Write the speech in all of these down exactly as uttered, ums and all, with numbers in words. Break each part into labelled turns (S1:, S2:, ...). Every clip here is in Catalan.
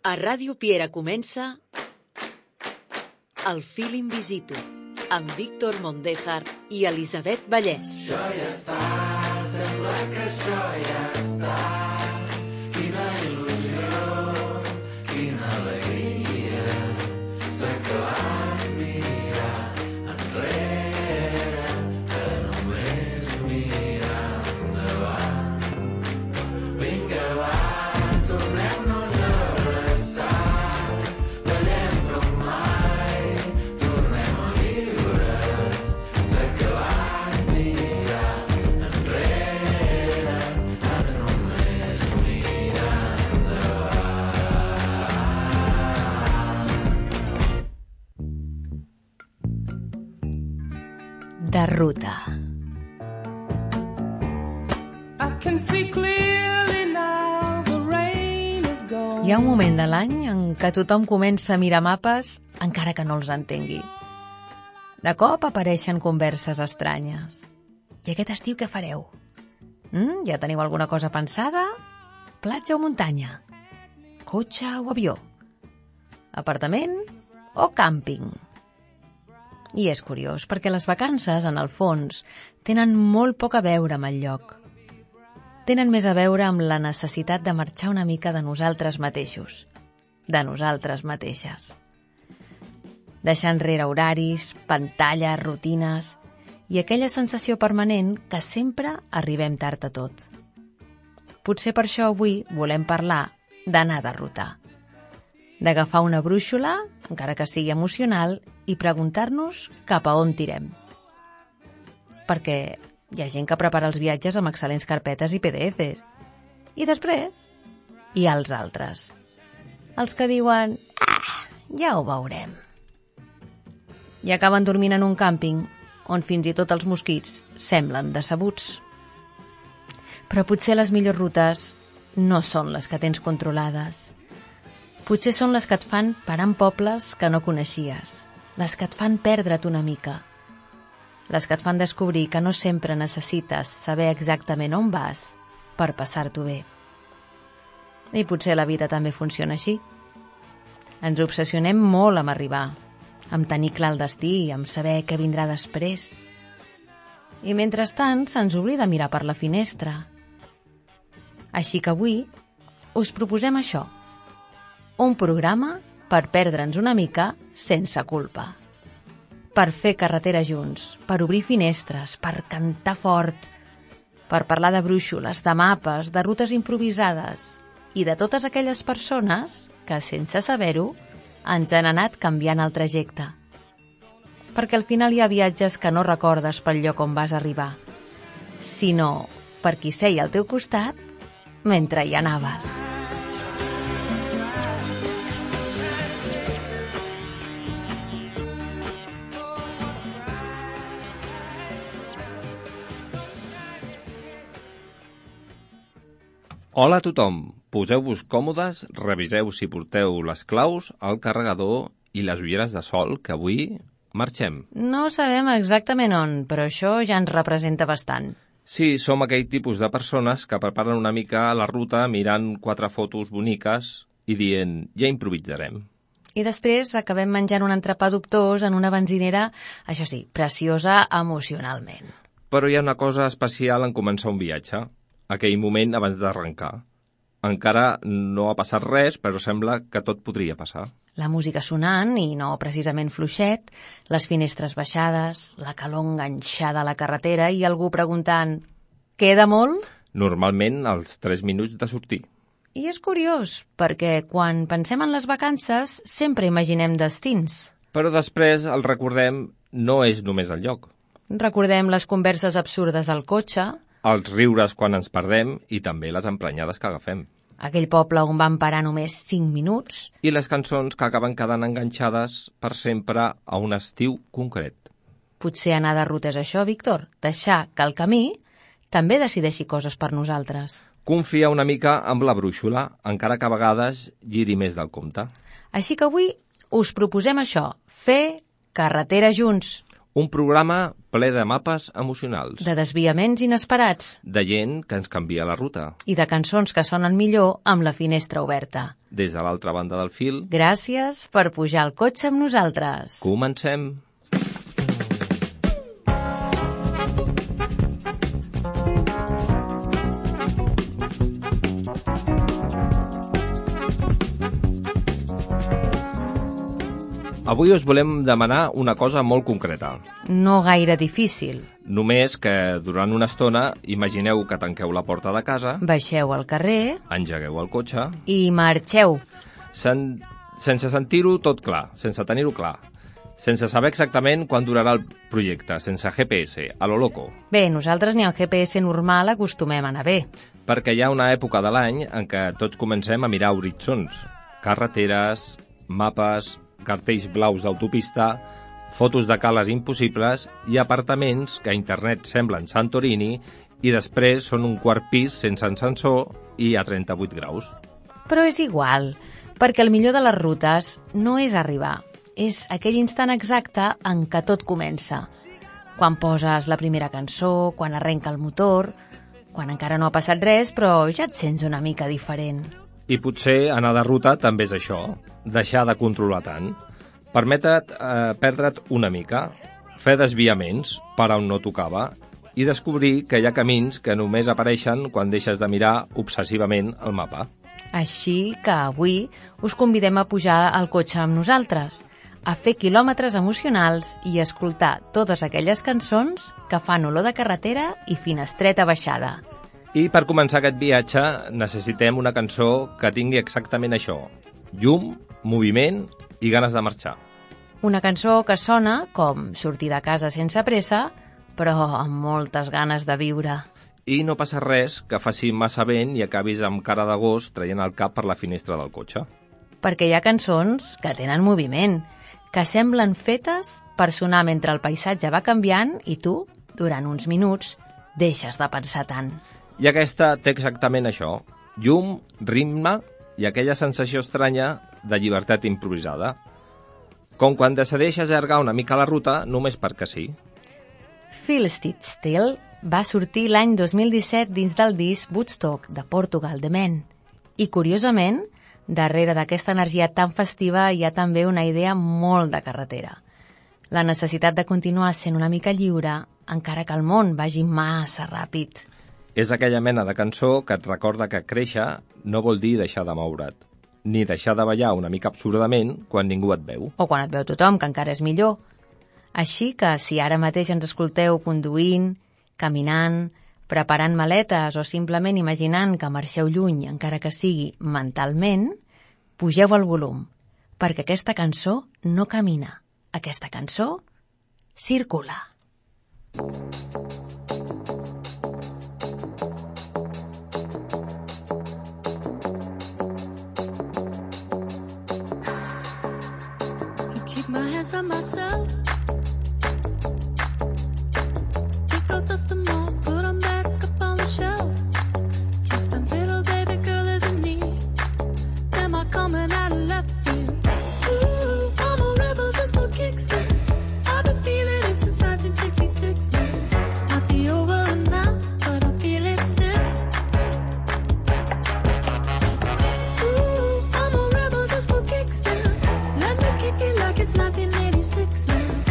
S1: A Ràdio Piera comença El fil invisible, amb Víctor Mondéjar i Elisabet Vallès.
S2: Això ja està, sembla que això ja està. Quina il·lusió, quina alegria, s'ha acabat mirar enrere, que només mirar endavant. Vinga, va, tornem-nos a abraçar, ballem com mai, tornem a viure, s'ha acabat mirar enrere, ara només mirar endavant.
S1: De ruta.
S3: I can see clearly now the rain is gone.
S1: Hi ha un moment de l'any en què tothom comença a mirar mapes encara que no els entengui. De cop apareixen converses estranyes. I aquest estiu què fareu? Mm, ja teniu alguna cosa pensada? Platja o muntanya? Cotxe o avió? Apartament o càmping? I és curiós, perquè les vacances, en el fons, tenen molt poc a veure amb el lloc. Tenen més a veure amb la necessitat de marxar una mica de nosaltres mateixos, de nosaltres mateixes. Deixar enrere horaris, pantalles, rutines i aquella sensació permanent que sempre arribem tard a tot. Potser per això avui volem parlar d'anar de ruta, d'agafar una brúixola, encara que sigui emocional, i preguntar-nos cap a on tirem. Perquè hi ha gent que prepara els viatges amb excel·lents carpetes i P D Efes. I després hi ha els altres. Els que diuen, ah, ja ho veurem. I acaben dormint en un càmping on fins i tot els mosquits semblen decebuts. Però potser les millors rutes no són les que tens controlades. Potser són les que et fan parar en pobles que no coneixies, les que et fan perdre't una mica, les que et fan descobrir que no sempre necessites saber exactament on vas per passar-t'ho bé. I potser la vida també funciona així. Ens obsessionem molt amb arribar, amb tenir clar el destí, amb saber què vindrà després. I mentrestant se'ns oblida mirar per la finestra. Així que avui us proposem això, un programa per perdre'ns una mica sense culpa. Per fer carretera junts, per obrir finestres, per cantar fort, per parlar de brúixoles, de mapes, de rutes improvisades i de totes aquelles persones que, sense saber-ho, ens han anat canviant el trajecte. Perquè al final hi ha viatges que no recordes pel lloc on vas arribar, sinó per qui seia al teu costat mentre hi anaves.
S4: Hola a tothom, poseu-vos còmodes, reviseu si porteu les claus, el carregador i les ulleres de sol, que avui marxem.
S1: No sabem exactament on, però això ja ens representa bastant.
S4: Sí, som aquell tipus de persones que preparen una mica la ruta mirant quatre fotos boniques i dient, ja improvisarem.
S1: I després acabem menjant un entrepà dubtós en una benzinera, això sí, preciosa emocionalment.
S4: Però hi ha una cosa especial en començar un viatge, aquell moment abans d'arrencar. Encara no ha passat res, però sembla que tot podria passar.
S1: La música sonant, i no precisament fluixet, les finestres baixades, la calor enganxada a la carretera i algú preguntant, queda molt?
S4: Normalment als tres minuts de sortir.
S1: I és curiós, perquè quan pensem en les vacances sempre imaginem destins.
S4: Però després el recordem no és només el lloc.
S1: Recordem les converses absurdes al cotxe,
S4: els riures quan ens perdem i també les emprenyades que agafem.
S1: Aquell poble on vam parar només cinc minuts.
S4: I les cançons que acaben quedant enganxades per sempre a un estiu concret.
S1: Potser anar de ruta és això, Víctor, deixar que el camí també decideixi coses per nosaltres.
S4: Confia una mica amb la brúixola, encara que a vegades giri més del compte.
S1: Així que avui us proposem això, fer carretera junts.
S4: Un programa ple de mapes emocionals,
S1: de desviaments inesperats
S4: de gent que ens canvia la ruta.
S1: i de cançons que sonen millor amb la finestra oberta.
S4: Des de l'altra banda del fil,
S1: Gràcies per pujar al cotxe amb nosaltres.
S4: comencem. Avui us volem demanar una cosa molt concreta.
S1: No gaire difícil.
S4: Només que durant una estona imagineu que tanqueu la porta de casa,
S1: Baixeu al carrer
S4: engegueu el cotxe,
S1: i marxeu.
S4: sen sense sentir-ho tot clar, sense tenir-ho clar, sense saber exactament quan durarà el projecte, sense G P S, a lo loco.
S1: Bé, nosaltres ni al G P S normal acostumem a anar bé.
S4: Perquè hi ha una època de l'any en què tots comencem a mirar horitzons, carreteres, mapes, cartells blaus d'autopista, fotos de cales impossibles i apartaments que a internet semblen Santorini i després són un quart pis sense ascensor i a trenta-vuit graus.
S1: Però és igual, perquè el millor de les rutes no és arribar, és aquell instant exacte en què tot comença. Quan poses la primera cançó, quan arrenca el motor, quan encara no ha passat res, però ja et sents una mica diferent.
S4: I potser anar de ruta també és això, deixar de controlar tant. Permetre't eh, perdre't una mica, fer desviaments per on no tocava i descobrir que hi ha camins que només apareixen quan deixes de mirar obsessivament el mapa.
S1: Així que avui us convidem a pujar al cotxe amb nosaltres, a fer quilòmetres emocionals i escoltar totes aquelles cançons que fan olor de carretera i finestreta baixada.
S4: I per començar aquest viatge necessitem una cançó que tingui exactament això, llum, moviment i ganes de marxar.
S1: Una cançó que sona com sortir de casa sense pressa, però amb moltes ganes de viure.
S4: I no passa res que faci massa vent i acabis amb cara de gos traient el cap per la finestra del cotxe.
S1: Perquè hi ha cançons que tenen moviment, que semblen fetes per sonar mentre el paisatge va canviant i tu, durant uns minuts, deixes de pensar tant.
S4: I aquesta té exactament això, llum, ritme i aquella sensació estranya de llibertat improvisada. Com quan decideix allargar una mica la ruta només perquè sí.
S1: Phil Still va sortir l'any dos mil disset dins del disc Woodstock de Portugal The Man. I, curiosament, darrere d'aquesta energia tan festiva hi ha també una idea molt de carretera. La necessitat de continuar sent una mica lliure, encara que el món vagi massa ràpid.
S4: És aquella mena de cançó que et recorda que créixer no vol dir deixar de moure't, ni deixar de ballar una mica absurdament quan ningú et veu.
S1: O quan et veu tothom, que encara és millor. Així que si ara mateix ens escolteu conduint, caminant, preparant maletes o simplement imaginant que marxeu lluny, encara que sigui mentalment, pugeu el volum, perquè aquesta cançó no camina. Aquesta cançó circula.
S5: Keep my hands on myself. Take out dust them all, put them back up on the shelf. Just a little baby girl isn't me. Am I coming out of left field? Ooh, I'm a rebel just for kicks. I've been feeling it since nineteen sixty-six. Might be over now, but I feel it still. Ooh, I'm a rebel just for kicks. Let me kick it like it's nineteen eighty-six now.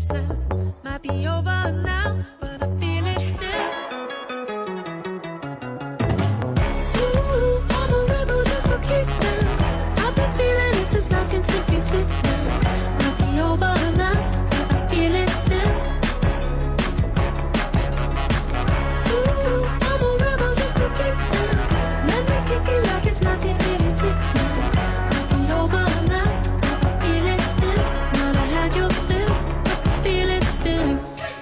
S5: keeps now. Might be over now, but I feel it still. Ooh, I'm a rebel just for kicks now. I've been feeling it since nineteen sixty-six now. Might be over now, but I feel it still. Ooh, I'm a rebel just for kicks now. Let me kick it like it's nineteen eighty-six now. Might be over now, but I feel it still. Not I had your fill, but I feel it still.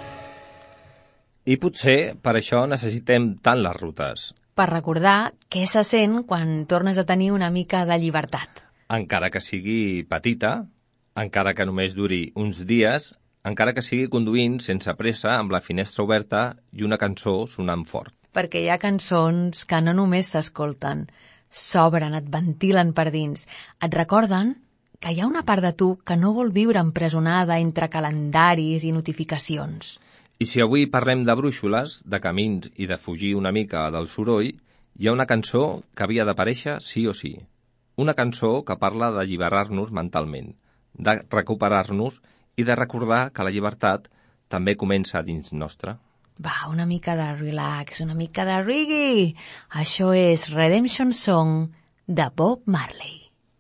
S4: I potser per això necessitem tant les rutes,
S1: Per recordar què se sent quan tornes a tenir una mica de llibertat.
S4: encara que sigui petita, encara que només duri uns dies, encara que sigui conduint sense pressa amb la finestra oberta i una cançó sonant fort.
S1: Perquè hi ha cançons que no només s'escolten, s'obren, et ventilen per dins, et recorden que hi ha una part de tu que no vol viure empresonada entre calendaris i notificacions.
S4: I si avui parlem de brúixoles, de camins i de fugir una mica del soroll, hi ha una cançó que havia d'aparèixer sí o sí. Una cançó que parla d'alliberar-nos mentalment, de recuperar-nos i de recordar que la llibertat també comença dins nostre.
S1: Va, una mica de relax, una mica de reggae. Això és Redemption Song de Bob Marley.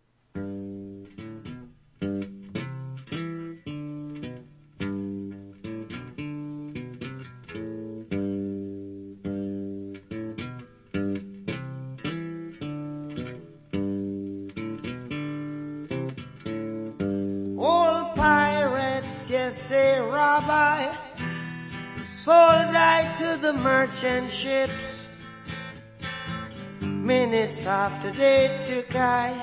S6: Old pirates, yes, they rob I, sold I to the merchant ships. Minutes after they took I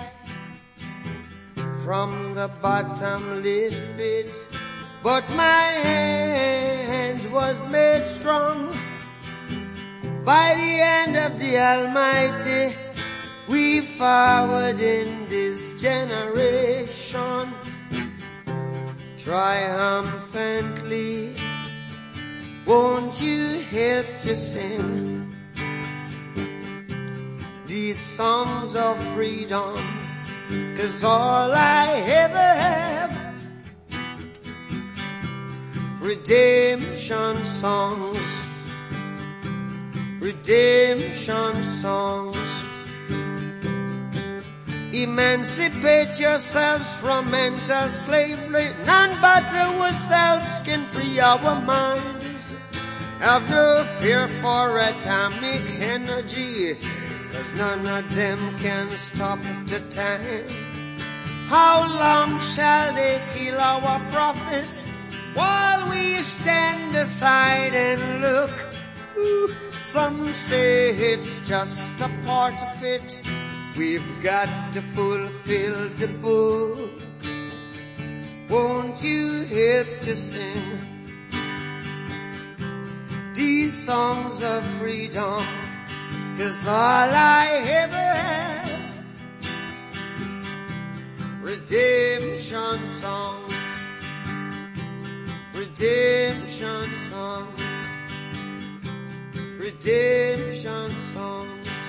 S6: from the bottomless pit, but my hand was made strong by the hand of the Almighty. We forward in this generation triumphantly. Won't you help to sing these songs of freedom? 'Cause all I ever have, redemption songs, redemption songs. Emancipate yourselves from mental slavery. None but ourselves can free our minds. Have no fear for atomic energy, 'cause none of them can stop the time. How long shall they kill our prophets while we stand aside and look? Ooh, some say it's just a part of it. We've got to fulfill the book. Won't you help to sing these songs of freedom? 'Cause all I ever have, redemption songs, redemption songs, redemption songs.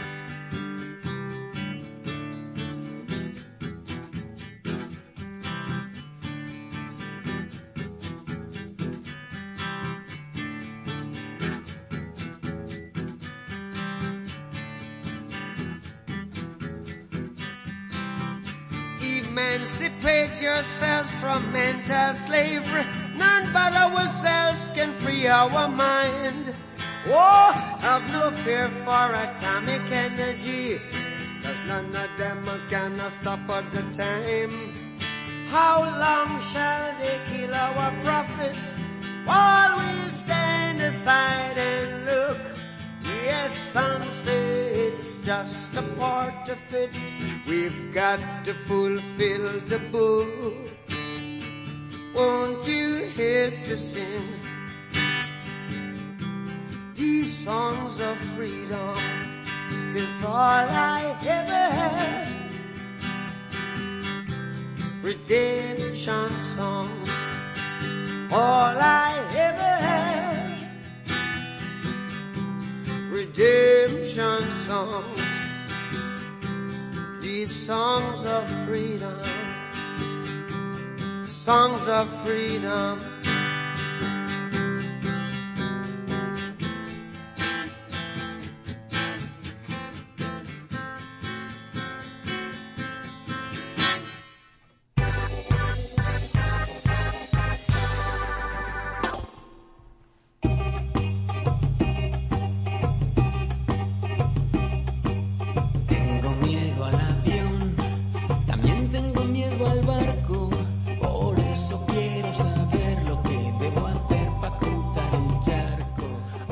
S6: Emancipate yourselves from mental slavery. None but ourselves can free our mind. Oh, have no fear for atomic energy, 'cause none of them can stop at the time. How long shall they kill our prophets while we stand aside and look? Yes, some say it's just a part of it. We've got to fulfill the book. Won't you help to sing these songs of freedom? 'Cause all I ever had, redemption songs. All I ever had, redemption songs. These songs of freedom, songs of freedom,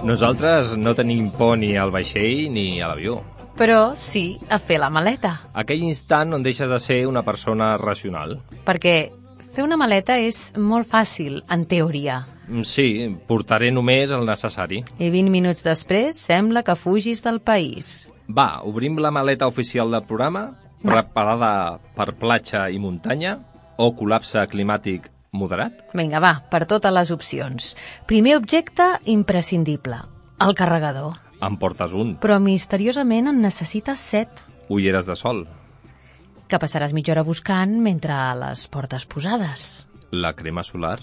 S4: Nosaltres no tenim por ni al vaixell ni a l'avió.
S1: Però sí a fer la maleta,
S4: Aquell instant on deixes de ser una persona racional.
S1: perquè fer una maleta és molt fàcil, en teoria.
S4: Mm, Sí, portaré només el necessari.
S1: I vint minuts després sembla que fugis del país.
S4: Va, obrim la maleta oficial del programa, preparada per platja i muntanya, o col·lapse climàtic moderat.
S1: Vinga, va, per totes les opcions. Primer objecte imprescindible, el carregador.
S4: En portes un,
S1: Però misteriosament en necessites set,
S4: ulleres de sol,
S1: que passaràs mitja hora buscant mentre les portes posades.
S4: la crema solar,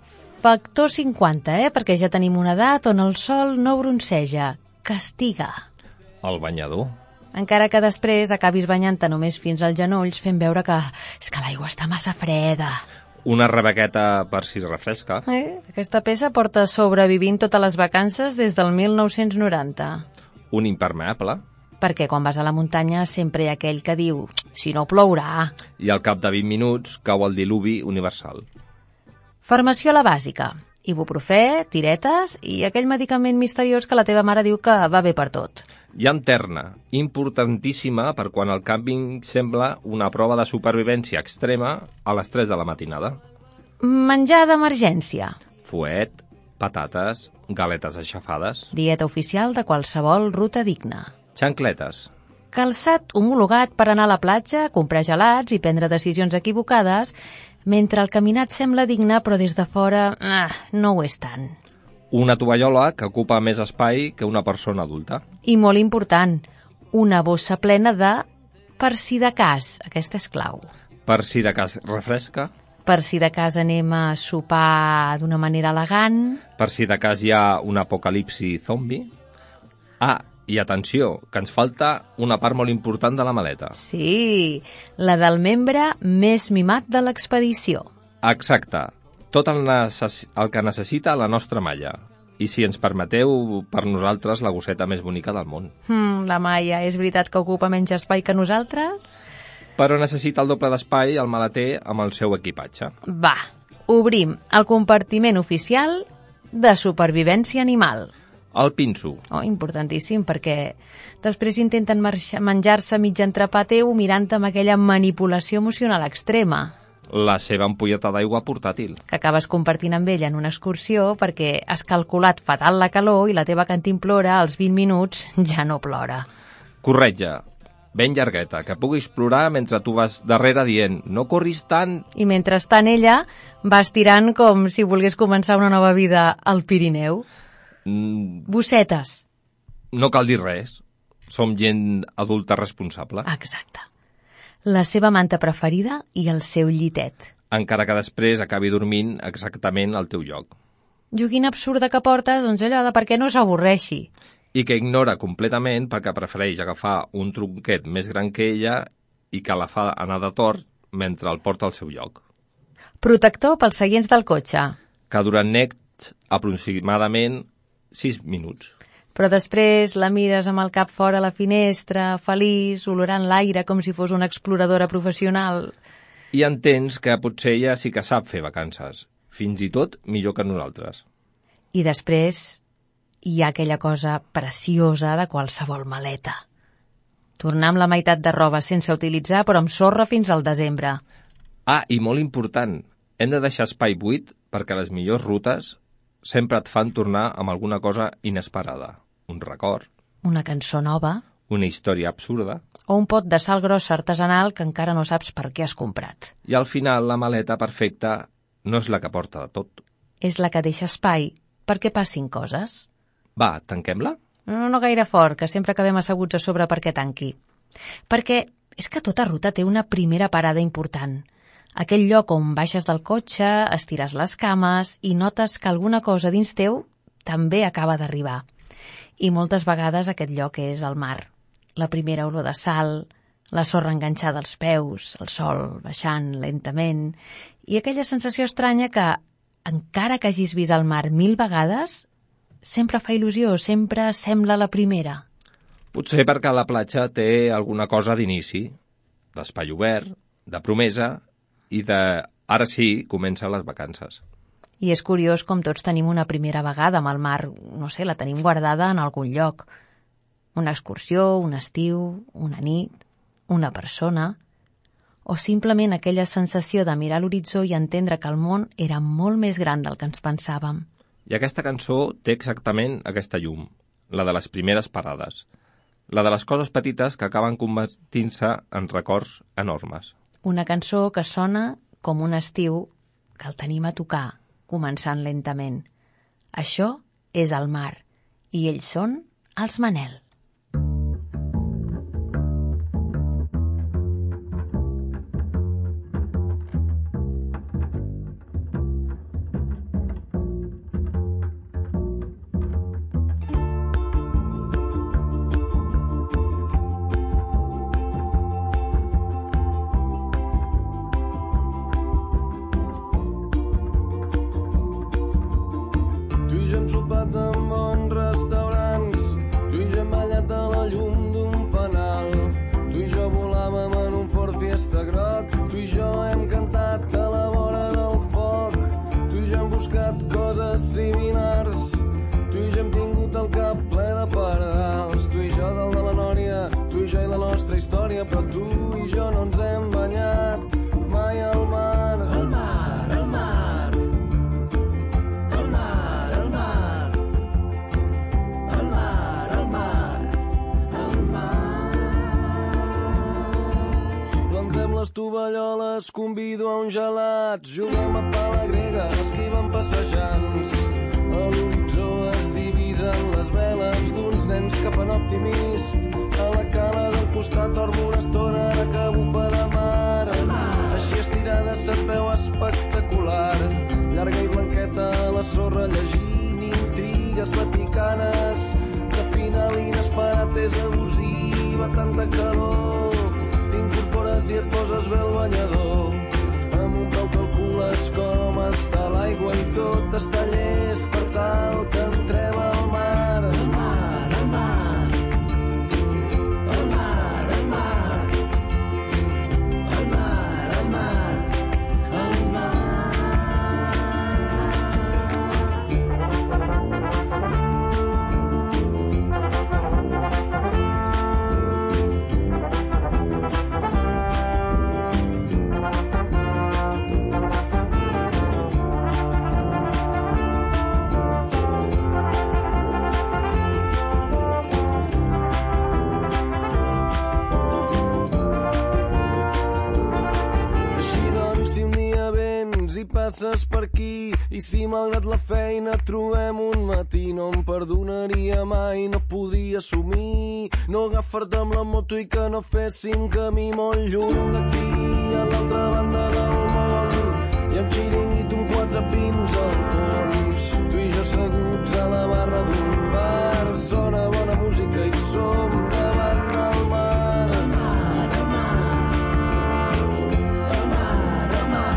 S1: Factor cinquanta, eh? Perquè ja tenim una edat on el sol no bronceja, castiga.
S4: el banyador,
S1: Encara que després acabis banyant-te només fins als genolls fent veure que és que l'aigua està massa freda.
S4: una rebequeta per si refresca,
S1: Eh? Aquesta peça porta sobrevivint totes les vacances des del mil nou-cents noranta.
S4: un impermeable,
S1: Perquè quan vas a la muntanya sempre hi ha aquell que diu si no plourà.
S4: i al cap de vint minuts cau el diluvi universal.
S1: Farmaciola bàsica. Ibuprofè, tiretes i aquell medicament misteriós que la teva mare diu que va bé per tot.
S4: Llanterna, importantíssima per quan el càmping sembla una prova de supervivència extrema a les tres de la matinada.
S1: Menjar d'emergència.
S4: Fuet, patates, galetes aixafades,
S1: Dieta oficial de qualsevol ruta digna.
S4: xancletes,
S1: Calçat homologat per anar a la platja, comprar gelats i prendre decisions equivocades, mentre el caminat sembla digne, però des de fora ah, no ho és tant.
S4: una tovallola que ocupa més espai que una persona adulta,
S1: I molt important, una bossa plena de per si de cas. Aquesta és clau.
S4: per si de cas refresca,
S1: Per si de cas anem a sopar d'una manera elegant.
S4: per si de cas hi ha un apocalipsi zombi. Ah, i atenció, que ens falta una part molt important de la maleta.
S1: Sí, la del membre més mimat de l'expedició.
S4: Exacte, tot el, necess el que necessita la nostra malla. I si ens permeteu, per nosaltres, la gosseta més bonica del món.
S1: Hmm, la Maia, és veritat que ocupa menys espai que nosaltres?
S4: Però necessita el doble d'espai el maleter amb el seu equipatge.
S1: Va, obrim el compartiment oficial de supervivència animal.
S4: El pinso,
S1: Oh, importantíssim, perquè després intenten marxa- menjar-se mig entrepà teu mirant-te amb aquella manipulació emocional extrema,
S4: la seva ampolleta d'aigua portàtil,
S1: que acabes compartint amb ella en una excursió perquè has calculat fatal la calor i la teva cantimplora als vint minuts ja no plora.
S4: corretja, ben llargueta, que puguis plorar mentre tu vas darrere dient no corris tant.
S1: I mentrestant ella va estirant com si volgués començar una nova vida al Pirineu.
S4: Mm,
S1: Bossetes.
S4: no cal dir res, som gent adulta responsable,
S1: Exacte. La seva manta preferida i el seu llitet.
S4: encara que després acabi dormint exactament al teu lloc.
S1: Joguina absurda que portes, doncs allò de perquè no s'avorreixi.
S4: I que ignora completament perquè prefereix agafar un tronquet més gran que ella i que la fa anar de tort mentre el porta al seu lloc.
S1: Protector pels seients del cotxe.
S4: Que durant nets aproximadament sis minuts.
S1: Però després la mires amb el cap fora a la finestra, feliç, olorant l'aire com si fos una exploradora professional.
S4: I entens que potser ella sí que sap fer vacances, fins i tot millor que nosaltres.
S1: I després hi ha aquella cosa preciosa de qualsevol maleta. Tornar amb la meitat de roba sense utilitzar, però amb sorra fins al desembre.
S4: Ah, i molt important, hem de deixar espai buit perquè les millors rutes sempre et fan tornar amb alguna cosa inesperada. Un record,
S1: Una cançó nova
S4: una història absurda,
S1: o un pot de sal grossa artesanal que encara no saps per què has comprat.
S4: i al final la maleta perfecta no és la que porta de tot.
S1: És la que deixa espai perquè passin coses.
S4: Va, tanquem-la?
S1: No, no gaire fort, que sempre acabem asseguts a sobre perquè tanqui. Perquè és que tota ruta té una primera parada important. Aquell lloc on baixes del cotxe, estires les cames i notes que alguna cosa dins teu també acaba d'arribar. I moltes vegades aquest lloc és el mar. La primera olor de sal, la sorra enganxada als peus, el sol baixant lentament, i aquella sensació estranya que, encara que hagis vist el mar mil vegades, sempre fa il·lusió, sempre sembla la primera.
S4: Potser perquè la platja té alguna cosa d'inici, d'espai obert, de promesa i de ara sí comencen les vacances.
S1: I és curiós com tots tenim una primera vegada amb el mar, no sé, la tenim guardada en algun lloc. Una excursió, un estiu, una nit, una persona, o simplement aquella sensació de mirar l'horitzó i entendre que el món era molt més gran del que ens pensàvem.
S4: I aquesta cançó té exactament aquesta llum, la de les primeres parades, la de les coses petites que acaben convertint-se en records enormes.
S1: Una cançó que sona com un estiu que el tenim a tocar, començant lentament. Això és el mar, i ells són els Manel.
S7: Tu i jo hem sopat en bons restaurants, tu i jo hem ballat a la llum d'un fanal, tu i jo volàvem en un Ford Fiesta groc, tu i jo hem cantat a la vora del foc, tu i jo hem buscat coses similars, tu i jo hem tingut el cap ple de pardals, tu i jo dalt de la nòria, tu i jo i la nostra història, però tu i jo no ens hem banyat mai al mar. El mar, el mar, el mar, el mar, el mar, el mar, el mar. Plantem les tovalloles, convido a un gelat, juguem a pala grega, esquivem passejants. A l'horitzó es divisen les veles d'uns nens que fan optimist. A la cala del costat dormo una estona ara que bufa de mar. Així estirada se't veu espectacular, llarga i blanqueta a la sorra llegint intrigues vaticanes. De final inesperat és abusiva, tanta calor, t'incorpores i et poses bé el banyador. Amb un peu calcules com està l'aigua i tot està llest per tal que entrem al mar. El mar, el mar, el mar, el mar, el mar, el mar, el mar. I passes per aquí, i si malgrat la feina trobem un matí, no em perdonaria mai, no podria assumir no agafar-te amb la moto i que no féssim camí molt lluny d'aquí, a l'altra banda del món, i amb xiringuit un quatre pins al fons, tu i jo asseguts a la barra d'un bar, sona bona música i som davant del mar. El mar, el mar, el mar, el mar,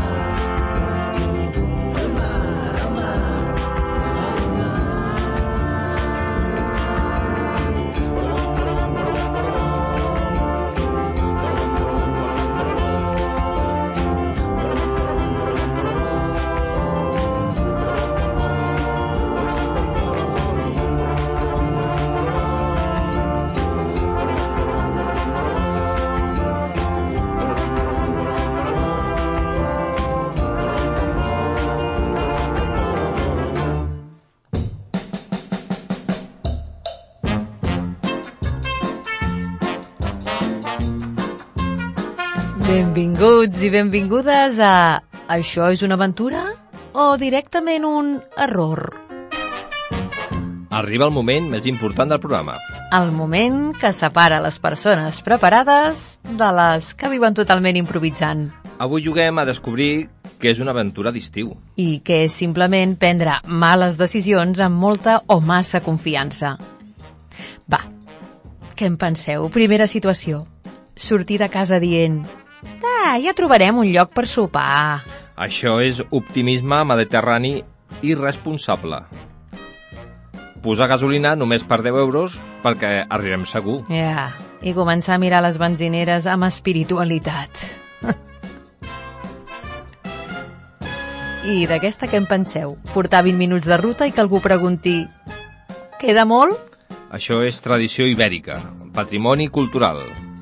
S1: Benvinguts i benvingudes a Això és una aventura o directament un error?
S4: Arriba el moment més important del programa.
S1: El moment que separa les persones preparades de les que viuen totalment improvisant.
S4: Avui juguem a descobrir què és una aventura d'estiu.
S1: I que és simplement prendre males decisions amb molta o massa confiança. Va, què en penseu? Primera situació. Sortir de casa dient... Ah, ja trobarem un lloc per sopar.
S4: Això és optimisme mediterrani irresponsable. Posar gasolina només per deu euros perquè arribem segur.
S1: Ja, yeah. I començar a mirar les benzineres amb espiritualitat. I d'aquesta què en penseu? Portar vint minuts de ruta i que algú pregunti «Queda molt?»
S4: Això és tradició ibèrica, patrimoni cultural.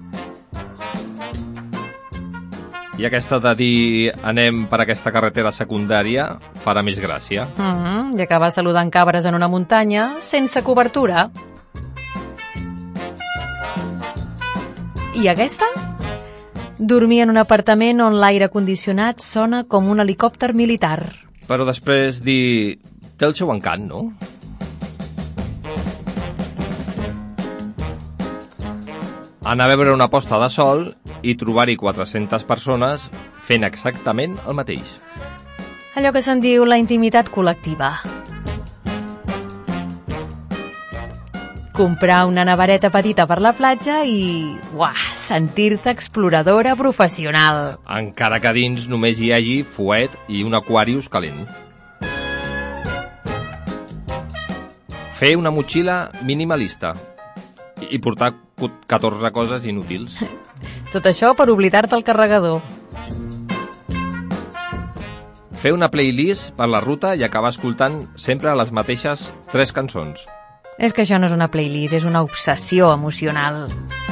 S4: I aquesta de dir anem per aquesta carretera secundària farà més gràcia.
S1: Mm -hmm. I acabar saludant cabres en una muntanya sense cobertura. I aquesta? Dormir en un apartament on l'aire condicionat sona com un helicòpter militar.
S4: Però després dir... té el seu encant, no? Anar a veure una posta de sol i trobar-hi quatre-centes persones fent exactament el mateix.
S1: Allò que se'n diu la intimitat col·lectiva. Comprar una nevareta petita per la platja i... uah, sentir-te exploradora professional.
S4: Encara que dins només hi hagi fuet i un Aquarius calent. Fer una motxilla minimalista i portar catorze coses inútils.
S1: Tot això per oblidar-te el carregador.
S4: Fer una playlist per la ruta i acabar escoltant sempre les mateixes tres cançons.
S1: És que això no és una playlist, és una obsessió emocional.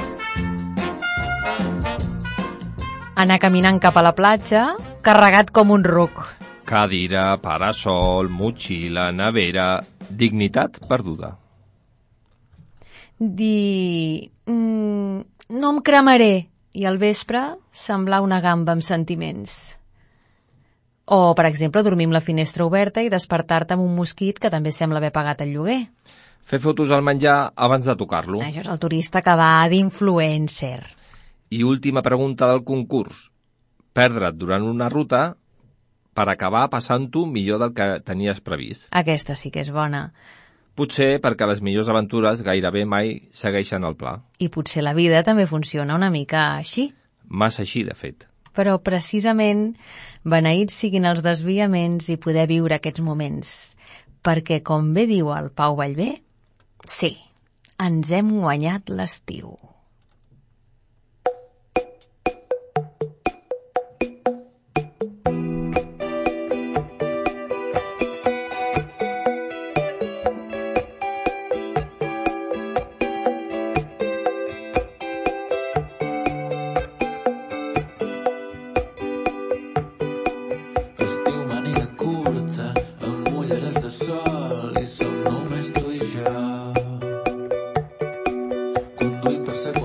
S1: Anar caminant cap a la platja, carregat com un ruc.
S4: Cadira, parasol, motxilla, nevera... dignitat perduda.
S1: Dir... Mm, no em cremaré. I al vespre semblar una gamba amb sentiments. O, per exemple, dormir amb la finestra oberta i despertar-te amb un mosquit que també sembla haver pagat el lloguer.
S4: Fer fotos al menjar abans de tocar-lo.
S1: Això és el turista que va d'influencer.
S4: I última pregunta del concurs. Perdre't durant una ruta per acabar passant-ho millor del que tenies previst.
S1: Aquesta sí que és bona.
S4: Potser perquè les millors aventures gairebé mai segueixen el pla.
S1: I potser la vida també funciona una mica així.
S4: Massa així, de fet.
S1: Però precisament beneïts siguin els desviaments i poder viure aquests moments. Perquè, com bé diu el Pau Vallvé, sí, ens hem guanyat l'estiu.
S2: Estiu màniga curta, amb ulleres de sol i som només tu i jo. Conduïm per sa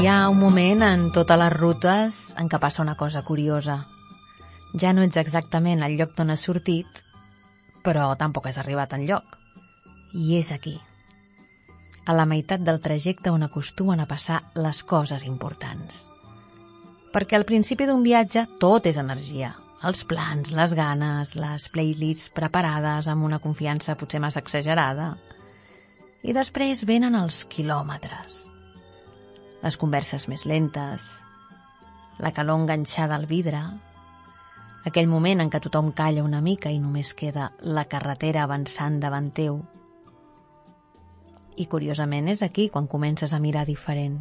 S1: hi ha un moment en totes les rutes en què passa una cosa curiosa. Ja no ets exactament al lloc d'on has sortit, però tampoc has arribat enlloc. I és aquí, a la meitat del trajecte on acostumen a passar les coses importants. Perquè al principi d'un viatge tot és energia. Els plans, les ganes, les playlists preparades amb una confiança potser massa exagerada. I després venen els quilòmetres. Les converses més lentes, la calor enganxada al vidre, aquell moment en què tothom calla una mica i només queda la carretera avançant davant teu. I curiosament és aquí quan comences a mirar diferent.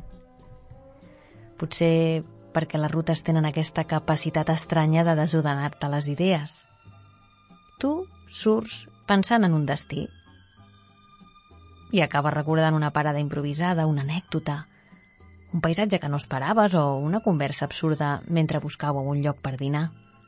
S1: Potser perquè les rutes tenen aquesta capacitat estranya de desordenar-te les idees. Tu surts pensant en un destí i acabes recordant una parada improvisada, una anècdota, un paisatge que no esperaves o una conversa absurda mentre buscàveu un lloc per dinar.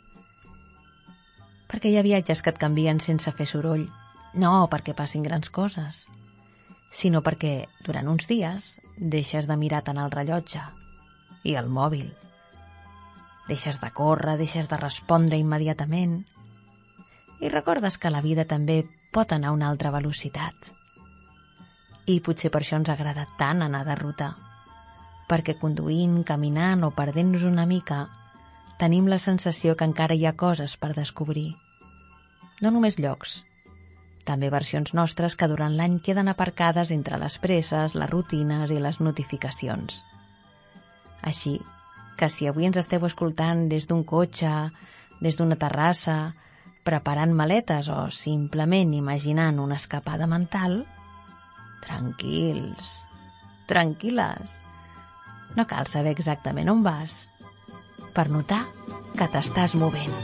S1: Perquè hi ha viatges que et canvien sense fer soroll, no perquè passin grans coses, sinó perquè durant uns dies deixes de mirar tant el rellotge i el mòbil. Deixes de córrer, deixes de respondre immediatament i recordes que la vida també pot anar a una altra velocitat. I potser per això ens agrada tant anar de ruta, perquè conduint, caminant o perdent-nos una mica tenim la sensació que encara hi ha coses per descobrir. No només llocs, també versions nostres que durant l'any queden aparcades entre les presses, les rutines i les notificacions. Així que si avui ens esteu escoltant des d'un cotxe, des d'una terrassa, preparant maletes o simplement imaginant una escapada mental, tranquils, tranquil·les. No cal saber exactament on vas per notar que t'estàs movent.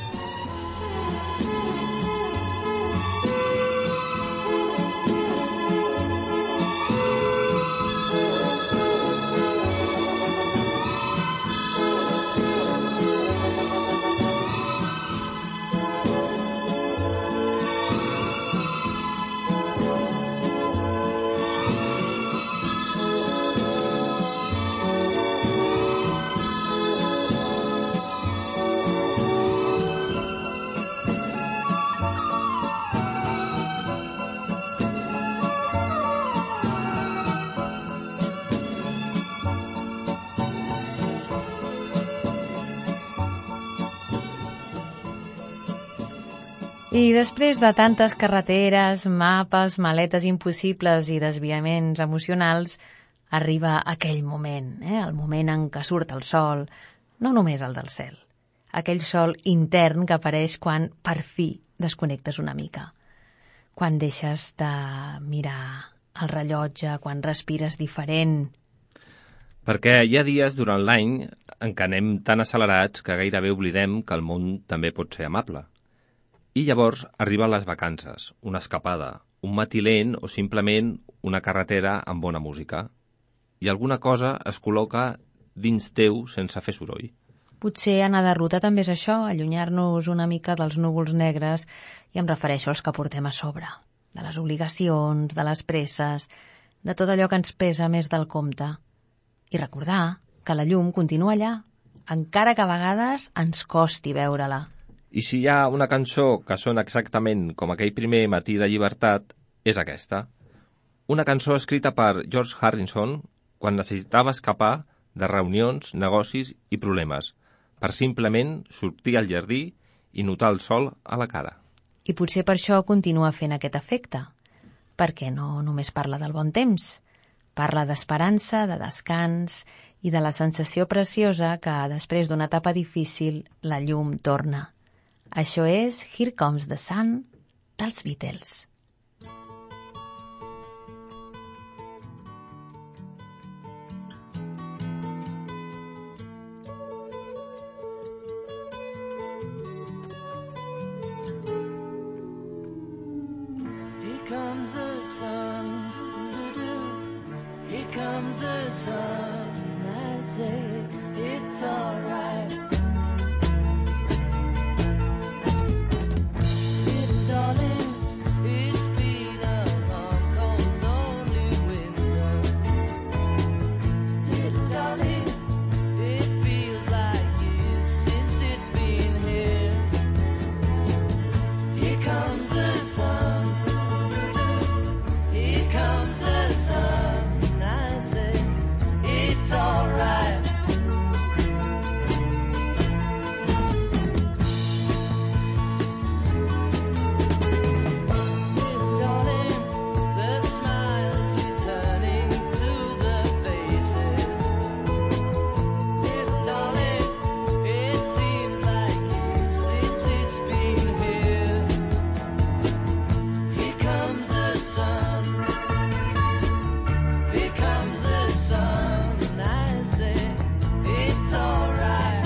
S1: I després de tantes carreteres, mapes, maletes impossibles i desviaments emocionals, arriba aquell moment, eh? El moment en què surt el sol, no només el del cel, aquell sol intern que apareix quan, per fi, desconnectes una mica. Quan deixes de mirar el rellotge, quan respires diferent.
S4: Perquè hi ha dies durant l'any en què anem tan accelerats que gairebé oblidem que el món també pot ser amable. I llavors arriben les vacances, una escapada, un matí lent o simplement una carretera amb bona música. I alguna cosa es col·loca dins teu sense fer soroll.
S1: Potser anar de ruta també és això, allunyar-nos una mica dels núvols negres, i em refereixo als que portem a sobre, de les obligacions, de les presses, de tot allò que ens pesa més del compte. I recordar que la llum continua allà, encara que a vegades ens costi veure-la.
S4: I si hi ha una cançó que sona exactament com aquell primer matí de llibertat, és aquesta. Una cançó escrita per George Harrison quan necessitava escapar de reunions, negocis i problemes, per simplement sortir al jardí i notar el sol a la cara.
S1: I potser per això continua fent aquest efecte, perquè no només parla del bon temps, parla d'esperança, de descans i de la sensació preciosa que després d'una etapa difícil la llum torna. Això és Here Comes the Sun dels Beatles.
S8: Here comes the sun, doo-doo-doo. Here comes the sun, I say it's alright. Darling, it's been a long, cold, lonely winter. Little darling, sun. Here comes the sun, and I say it's alright.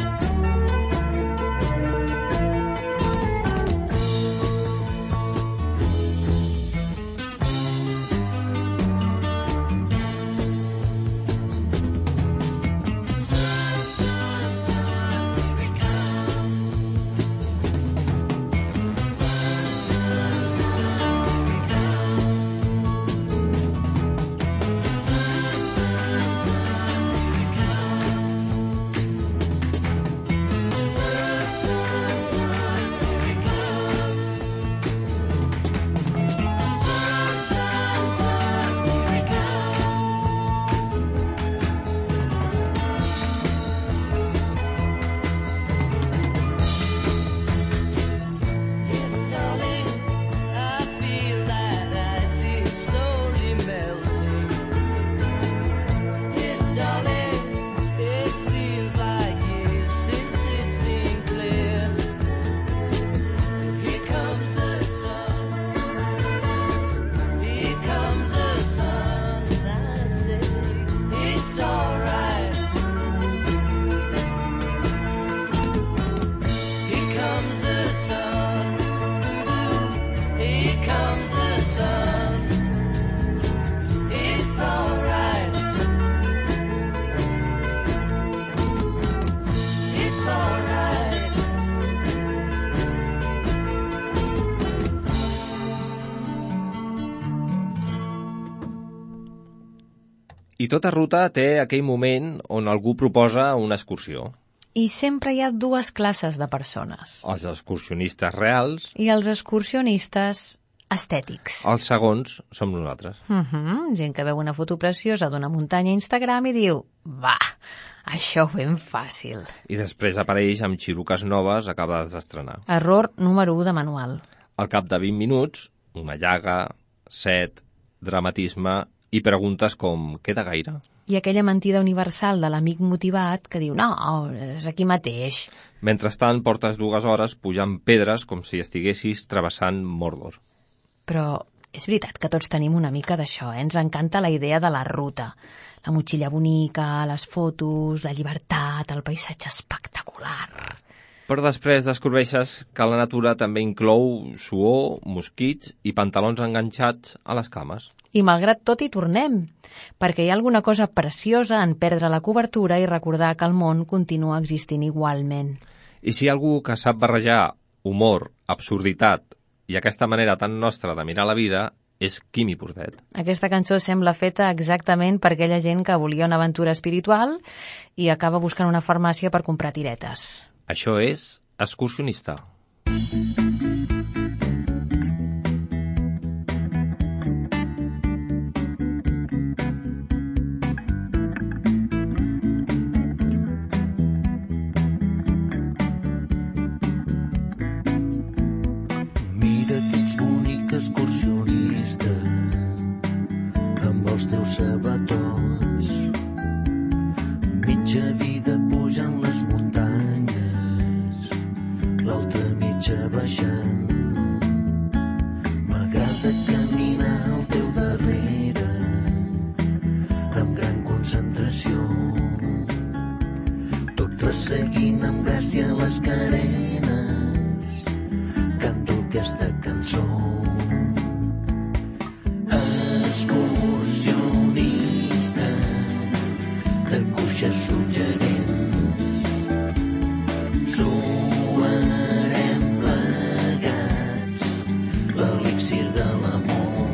S4: I tota ruta té aquell moment on algú proposa una excursió.
S1: I sempre hi ha dues classes de persones.
S4: Els excursionistes reals
S1: I els excursionistes estètics.
S4: Els segons som nosaltres.
S1: Uh -huh. Gent que veu una foto preciosa d'una muntanya a Instagram i diu va, això ho fem fàcil.
S4: I després apareix amb xiruques noves acabades d'estrenar.
S1: Error número u de manual.
S4: Al cap de vint minuts, una llaga, set, dramatisme i preguntes com queda gaire?
S1: I aquella mentida universal de l'amic motivat que diu no, és aquí mateix.
S4: Mentrestant portes dues hores pujant pedres com si estiguessis travessant Mordor.
S1: Però és veritat que tots tenim una mica d'això, eh? Ens encanta la idea de la ruta. La motxilla bonica, les fotos, la llibertat, el paisatge espectacular.
S4: Però després descobreixes que la natura també inclou suor, mosquits i pantalons enganxats a les cames.
S1: I malgrat tot hi tornem, perquè hi ha alguna cosa preciosa en perdre la cobertura i recordar que el món continua existint igualment.
S4: I si hi ha algú que sap barrejar humor, absurditat i aquesta manera tan nostra de mirar la vida, és Quimi Portet.
S1: Aquesta cançó sembla feta exactament per aquella gent que volia una aventura espiritual i acaba buscant una farmàcia per comprar tiretes.
S4: Això és Excursionista.
S9: Mira que ets bonic excursionista amb els teus sabatots. Mitja vida pujant les muntanyes, l'altra mitja baixant. M'agrada caminar al teu darrere amb gran concentració, tot resseguint amb gràcia les carenes. Canto aquesta cançó. Excursionista de cuixes suggerents, suarem plegats l'elixir de l'amor.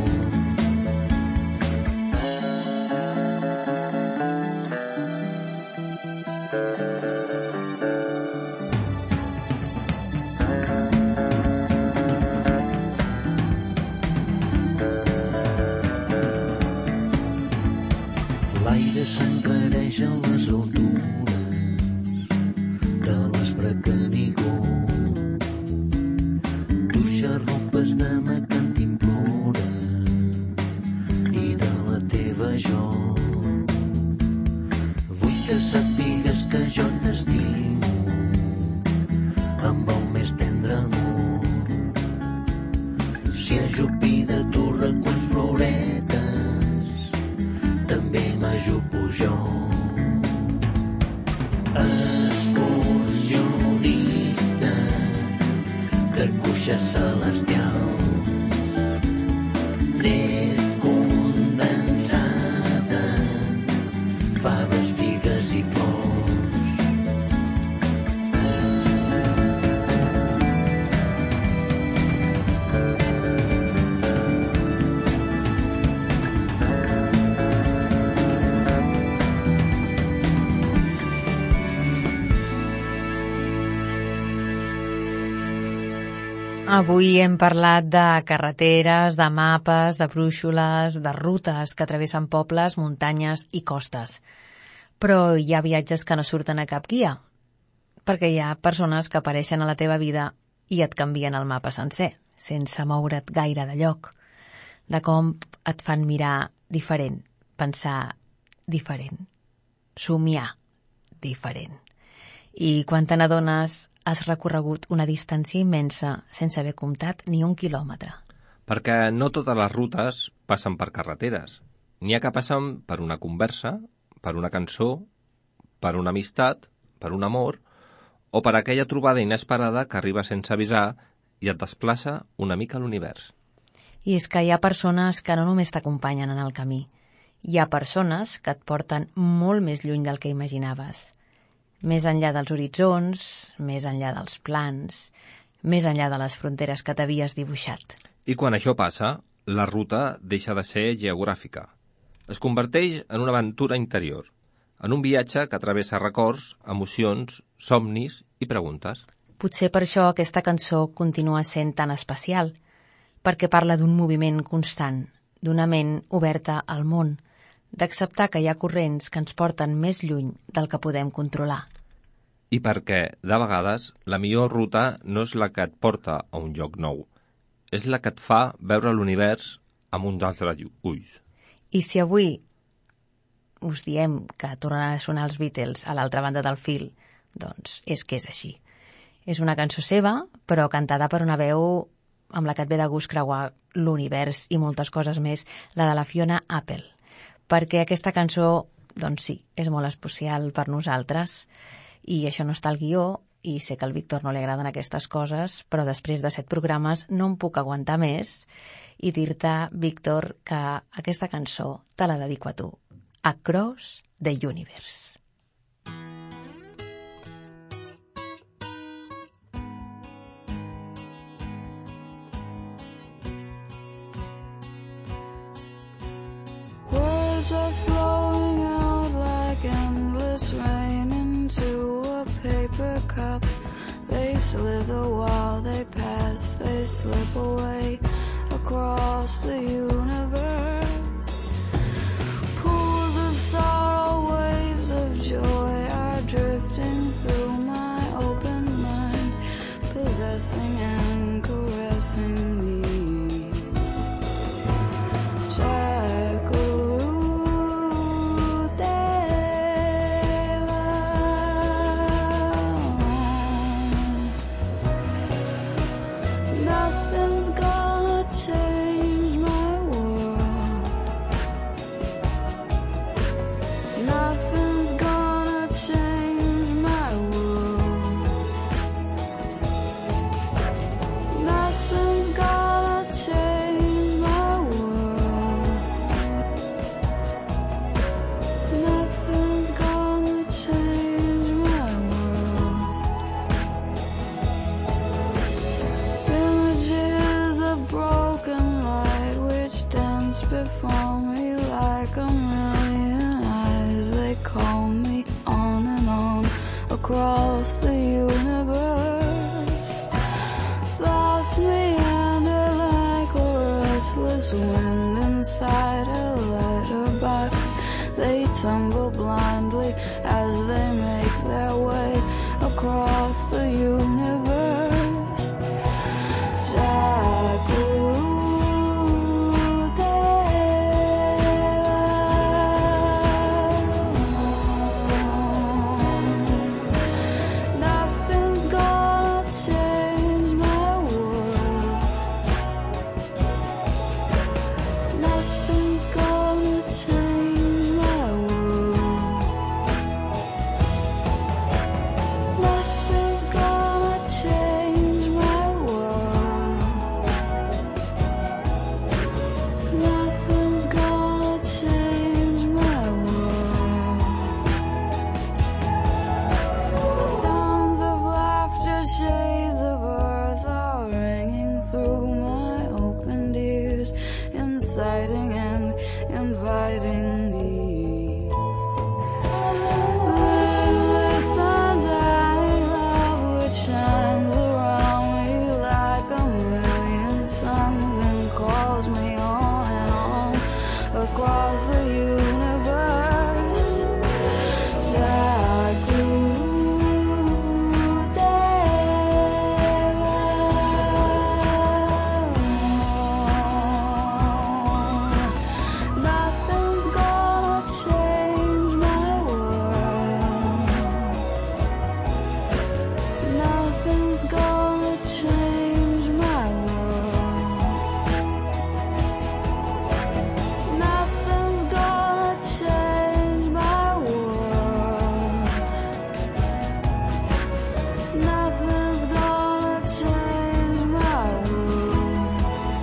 S9: L'aire s'encareix a les altures de l'espre Canigó. Tu xarrupes de ma cantimplora i de la teva jo. Vull que sàpigues que jo t'estimo amb el més tendre amor. Si ajupida tu reculls flors jo. Excursionista, carcuixa celestial, llet condensada, faves, figues i flors.
S1: Avui hem parlat de carreteres, de mapes, de brúixoles, de rutes que travessen pobles, muntanyes i costes. Però hi ha viatges que no surten a cap guia, perquè hi ha persones que apareixen a la teva vida i et canvien el mapa sencer, sense moure't gaire de lloc. De com et fan mirar diferent, pensar diferent, somiar diferent. I quan te n'adones has recorregut una distància immensa sense haver comptat ni un quilòmetre.
S4: Perquè no totes les rutes passen per carreteres. N'hi ha que passen per una conversa, per una cançó, per una amistat, per un amor, o per aquella trobada inesperada que arriba sense avisar i et desplaça una mica a l'univers.
S1: I és que hi ha persones que no només t'acompanyen en el camí. Hi ha persones que et porten molt més lluny del que imaginaves. Més enllà dels horitzons, més enllà dels plans, més enllà de les fronteres que t'havies dibuixat.
S4: I quan això passa, la ruta deixa de ser geogràfica. Es converteix en una aventura interior, en un viatge que travessa records, emocions, somnis i preguntes.
S1: Potser per això aquesta cançó continua sent tan especial, perquè parla d'un moviment constant, d'una ment oberta al món, d'acceptar que hi ha corrents que ens porten més lluny del que podem controlar.
S4: I perquè, de vegades, la millor ruta no és la que et porta a un lloc nou, és la que et fa veure l'univers amb uns altres ulls.
S1: I si avui us diem que tornaran a sonar els Beatles a l'altra banda del fil, doncs és que és així. És una cançó seva, però cantada per una veu amb la que et ve de gust creuar l'univers i moltes coses més, la de la Fiona Apple. Perquè aquesta cançó, doncs sí, és molt especial per nosaltres i això no està al guió i sé que al Víctor no li agraden aquestes coses, però després de set programes no em puc aguantar més i dir-te, Víctor, que aquesta cançó te la dedico a tu. Across the Universe.
S10: Words are flowing out like endless rain into a paper cup. They slither while they pass, they slip away across the universe. Pools of sorrow, waves of joy are drifting through my open mind, possessing and caressing me. Before me like a million eyes, they call me on and on across the universe. Thoughts meander like a restless wind inside a letterbox. They tumble blindly as they make their way across the universe. Jack Nothing's gonna change my world. inviting me. This undying love which shines around me like a million suns and calls me on and on across the universe. Jagu Nothing's gonna change my world. Nothing's gonna change my world. Nothing's gonna change my world. Nothing's gonna change my world.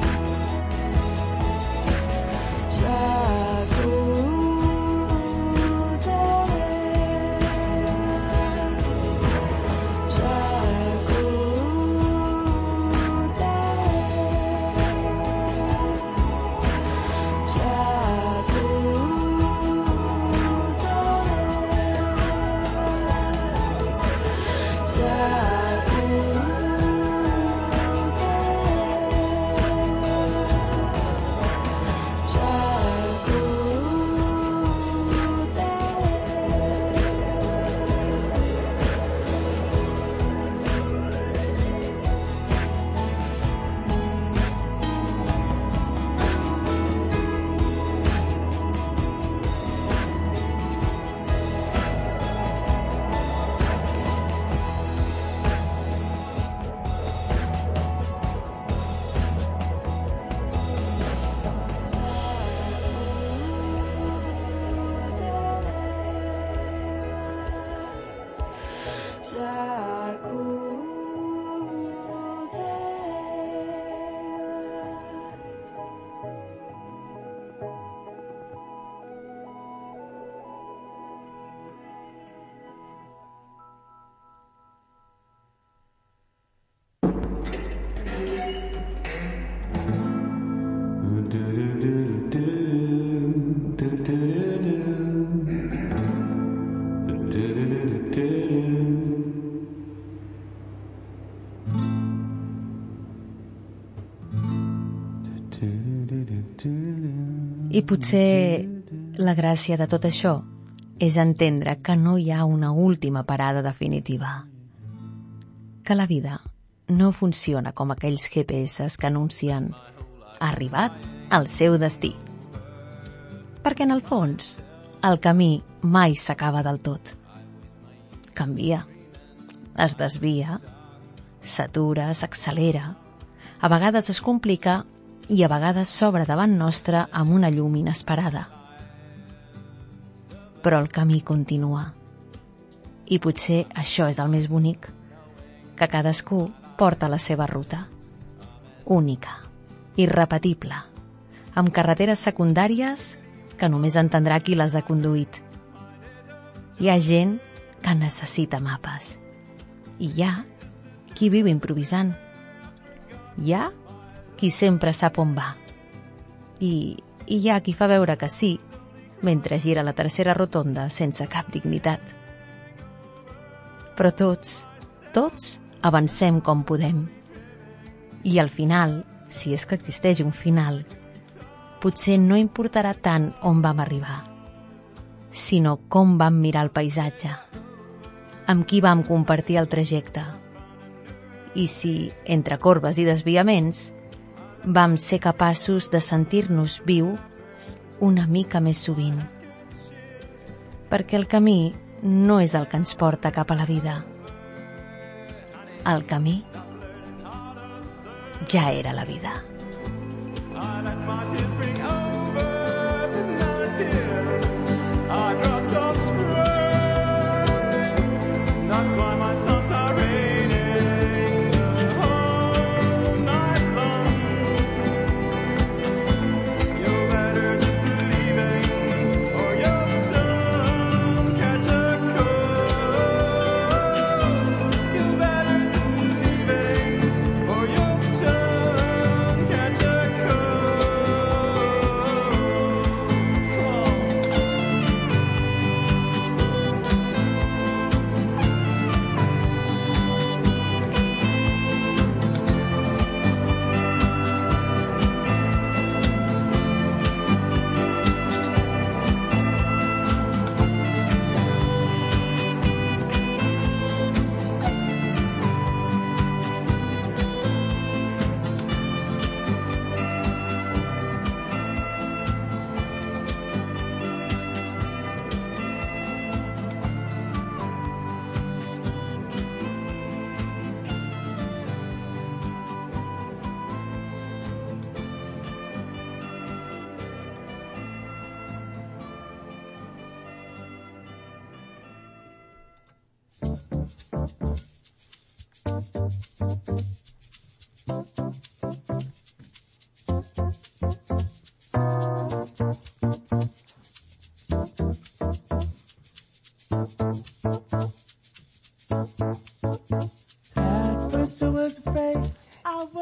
S1: I potser la gràcia de tot això és entendre que no hi ha una última parada definitiva. Que la vida no funciona com aquells G P S que anuncien «ha arribat al seu destí». Perquè en el fons el camí mai s'acaba del tot. Canvia, es desvia, s'atura, s'accelera, a vegades es complica i a vegades s'obre davant nostre amb una llum inesperada. Però el camí continua. I potser això és el més bonic, que cadascú porta la seva ruta. Única, irrepetible, amb carreteres secundàries que només entendrà qui les ha conduït. Hi ha gent que necessita mapes. I hi ha qui viu improvisant. Hi ha qui sempre sap on va. I, i hi ha qui fa veure que sí, mentre gira la tercera rotonda sense cap dignitat. Però tots, tots avancem com podem. I al final, si és que existeix un final, potser no importarà tant on vam arribar, sinó com vam mirar el paisatge, amb qui vam compartir el trajecte, i si, entre corbes i desviaments, vam ser capaços de sentir-nos vius una mica més sovint. Perquè el camí no és el que ens porta cap a la vida. El camí ja era la vida.
S11: Oh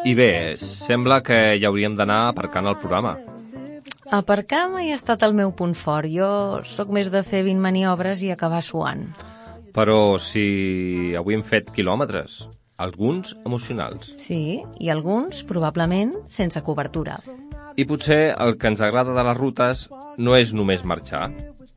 S4: I bé, sembla que ja hauríem d'anar aparcant el programa.
S1: Aparcar mai ha estat el meu punt fort. Jo sóc més de fer vint maniobres i acabar suant.
S4: Però si avui hem fet quilòmetres, alguns emocionals.
S1: Sí, i alguns, probablement, sense cobertura.
S4: I potser el que ens agrada de les rutes no és només marxar.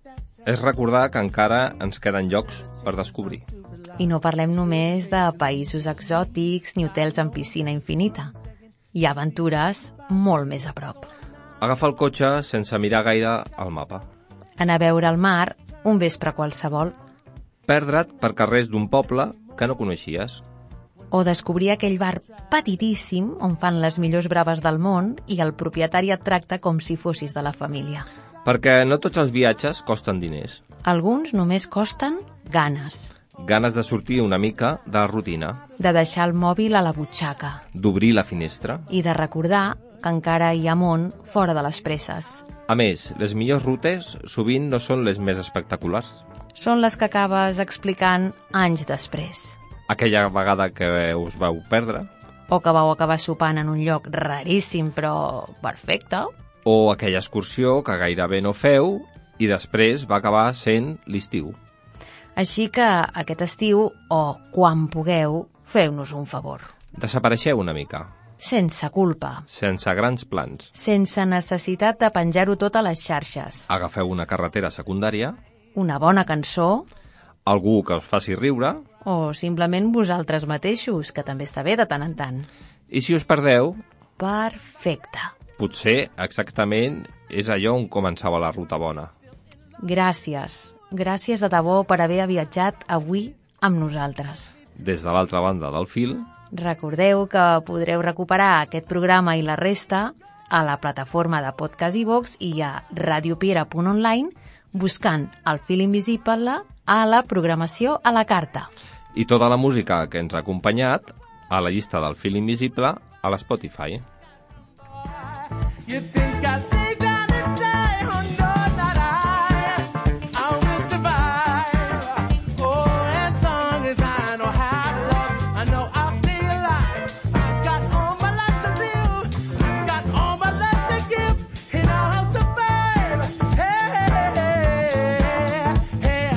S4: És recordar que encara ens queden llocs per descobrir.
S1: I no parlem només de països exòtics ni hotels amb piscina infinita. Hi ha aventures molt més a prop.
S4: Agafar el cotxe sense mirar gaire al mapa.
S1: Anar a veure el mar un vespre qualsevol.
S4: Perdre't per carrers d'un poble que no coneixies.
S1: O descobrir aquell bar petitíssim on fan les millors braves del món i el propietari et tracta com si fossis de la família.
S4: Perquè no tots els viatges costen diners.
S1: Alguns només costen ganes.
S4: Ganes de sortir una mica de la rutina.
S1: De deixar el mòbil a la butxaca.
S4: D'obrir la finestra.
S1: I de recordar que encara hi ha món fora de les presses.
S4: A més, les millors rutes sovint no són les més espectaculars.
S1: Són les que acabes explicant anys després.
S4: Aquella vegada que us vau perdre.
S1: O que vau acabar sopant en un lloc raríssim però perfecte.
S4: O aquella excursió que gairebé no feu i després va acabar sent l'estiu.
S1: Així que aquest estiu, o quan pugueu, feu-nos un favor.
S4: Desapareixeu una mica.
S1: Sense culpa.
S4: Sense grans plans.
S1: Sense necessitat de penjar-ho tot a les xarxes.
S4: Agafeu una carretera secundària.
S1: Una bona cançó.
S4: Algú que us faci riure.
S1: O simplement vosaltres mateixos, que també està bé de tant en tant.
S4: I si us perdeu...
S1: Perfecte.
S4: Potser exactament és allò on començava la ruta bona.
S1: Gràcies. Gràcies de debò per haver viatjat avui amb nosaltres.
S4: Des de l'altra banda del fil...
S1: Recordeu que podreu recuperar aquest programa i la resta a la plataforma de podcast iVox i a radiopiera punt online buscant el fil invisible a la programació a la carta.
S4: I tota la música que ens ha acompanyat a la llista del fil invisible a l'Spotify.
S8: You think I'll lay down and die? Oh, no, not I. I will survive. Oh, as long as I know how to love, I know I'll stay alive. I've got all my life to live. I've got all my life to give, and I'll survive. Hey, hey, hey, hey,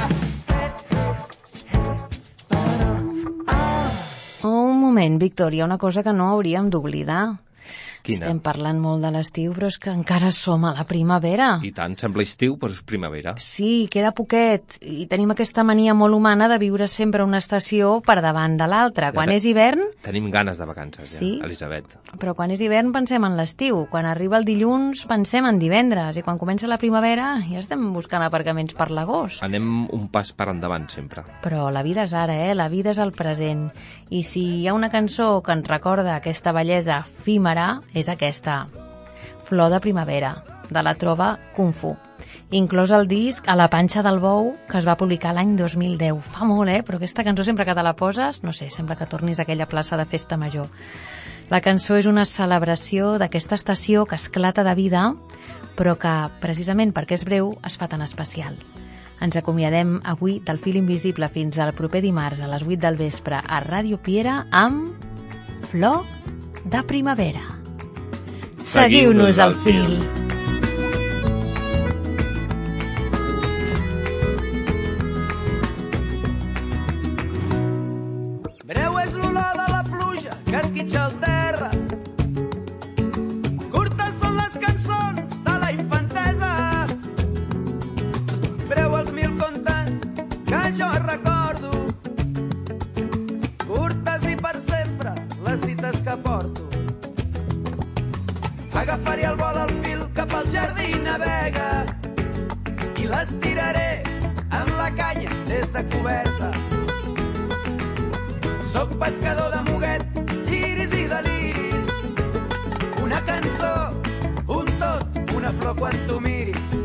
S8: hey.
S1: Un moment, Víctor, hi ha una cosa que no hauríem d'oblidar.
S4: Quina?
S1: Estem parlant molt de l'estiu, però és que encara som a la primavera.
S4: I tant, sembla estiu, però és primavera.
S1: Sí, queda poquet. I tenim aquesta mania molt humana de viure sempre una estació per davant de l'altra. Quan
S4: Ja
S1: és hivern...
S4: Tenim ganes de vacances, ja,
S1: Sí?
S4: Elisabet.
S1: Però quan és hivern pensem en l'estiu. Quan arriba el dilluns pensem en divendres. I quan comença la primavera ja estem buscant aparcaments per l'agost.
S4: Anem un pas per endavant, sempre.
S1: Però la vida és ara, eh? La vida és el present. I si hi ha una cançó que ens recorda aquesta bellesa efímera, és aquesta, Flor de primavera, de la trova Kung Fu. Inclòs el disc A la panxa del bou, que es va publicar l'any dos mil deu. Fa molt, eh? Però aquesta cançó sempre que te la poses, no sé, sembla que tornis a aquella plaça de festa major. La cançó és una celebració d'aquesta estació que esclata de vida, però que, precisament perquè és breu, es fa tan especial. Ens acomiadem avui del fil invisible fins al proper dimarts a les vuit del vespre a Ràdio Piera amb Flor de primavera. Seguiu-nos al fil.
S8: Breu és l'olor de la pluja que esquitxa el terra. Curtes són les cançons de la infantesa. Breu els mil contes que jo recordo. Curtes i per sempre les cites que porto. Agafaré el vol al fil cap al jardí navega i les tiraré amb la canya des de coberta. Soc pescador de muguet, lliris i deliris. Una cançó, un tot, una flor quan tu miris.